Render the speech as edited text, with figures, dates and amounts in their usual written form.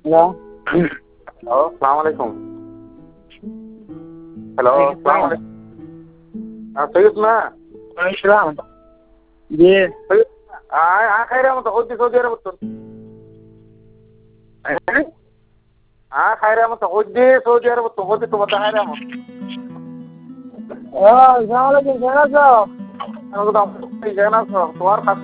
Hello. Hello, আসসালামু আলাইকুম। Hello, আসসালামু আলাইকুম। সৈয়দ না? আসসালাম। জি। সৈয়দ খাইরা মতো হদ্দি সৌদি আরব তো। খাইরা মতো হদ্দি সৌদি আরব তো হদ্দি তো বড় খাইরা মতো। আসসালামু আলাইকুম, কেমন আছো? আমি তো কেন আছো? তোমার